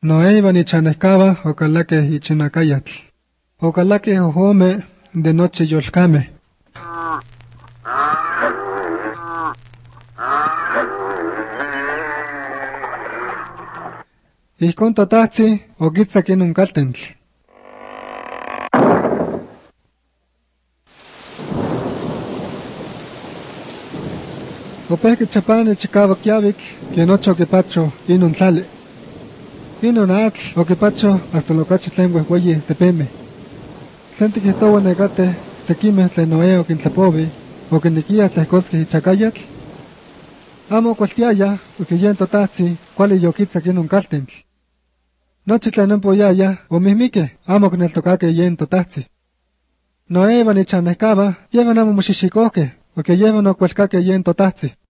Noé iban ichanehcaba ocalaque ichinacayatl. Ocalaque ojome de noche yolcame. Ijkon totahtzi okitzak inun kaltentl. Opehki chapani chikawak yavitl que noche okipacho inun tlali. Inun atl okipacho hasta locachi tlen huehhueyi tepeme. Tlen tikihtowa nekate sekimeh tlen Noé okintlapovi okinikia tlehkoskeh ichakayatl. Amo okualtiaya porque yen totahtzi kuali yokitzak inun kaltentl. Nochi tlen ompoyaya omihmikeh amo okineltokakeh yen totahtzi. Noé iban ichanehcaba yevan amo moxixikohkeh porque yevan okuelkakeh yen totahtzi.